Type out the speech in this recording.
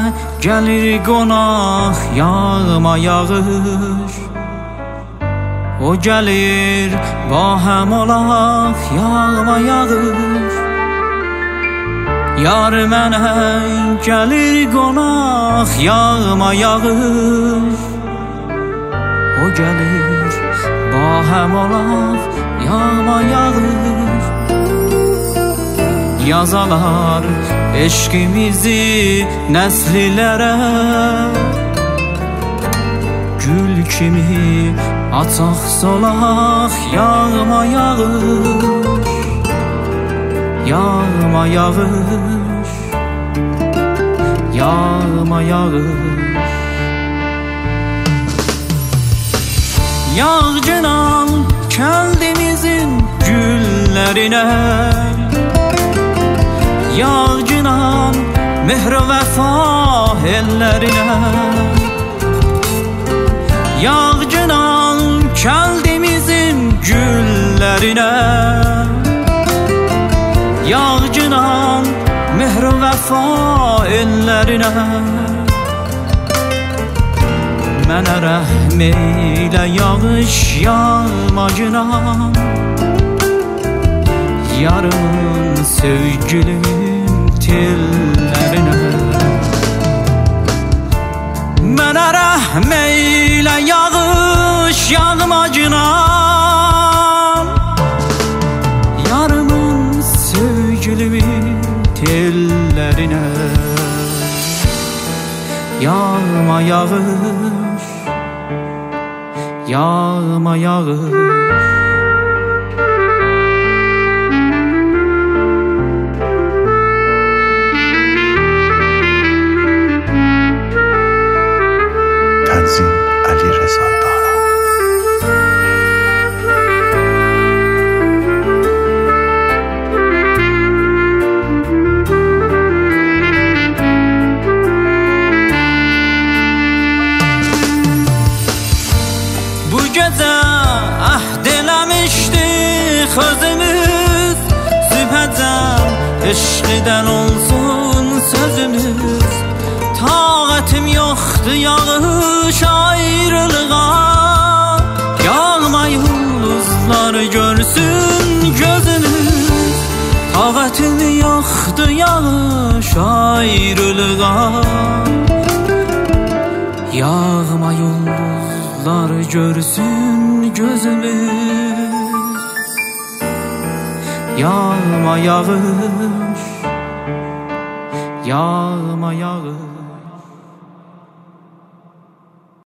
gəlir qonaq yağma yağış. O gəlir bahəm olaq yağma yağış. Yar mənə gəlir qonaq yağma yağış. O gəlir bahəm olaq yağma yağış. Yazalar eşkimizi nəslilərə, gül kimi açaq solaq yağma yağış. Yağma yağış, yağma yağış. Yağcınan kəndimizin güllərinə, yağcınan mehr vəfa ellərinə, yağcınan kəndimizin güllərinə, yağcınan mehr vəfa ellərinə. Mənə rəhm eylə yağış yağmacınan, yarımın sevgilim tellərinə. Mənə rəhm eylə yağış yağmacınan, yarımın sevgilimin tellərinə. Yağma yağış, yağma yağış. تنظیم علیرضا دارا. Bu gecə əhd eləmişdik özümüz, sübhəcəm eşqdən olsun sözümüz. Taqətim yoxdur yağış ayrılığa, yağma yıldızlar görsün gözümüz. Taqətim yoxdur yağış ayrılığa, yağma yıldızlar görsün gözümüz. Yağma yağış, yağma yağış.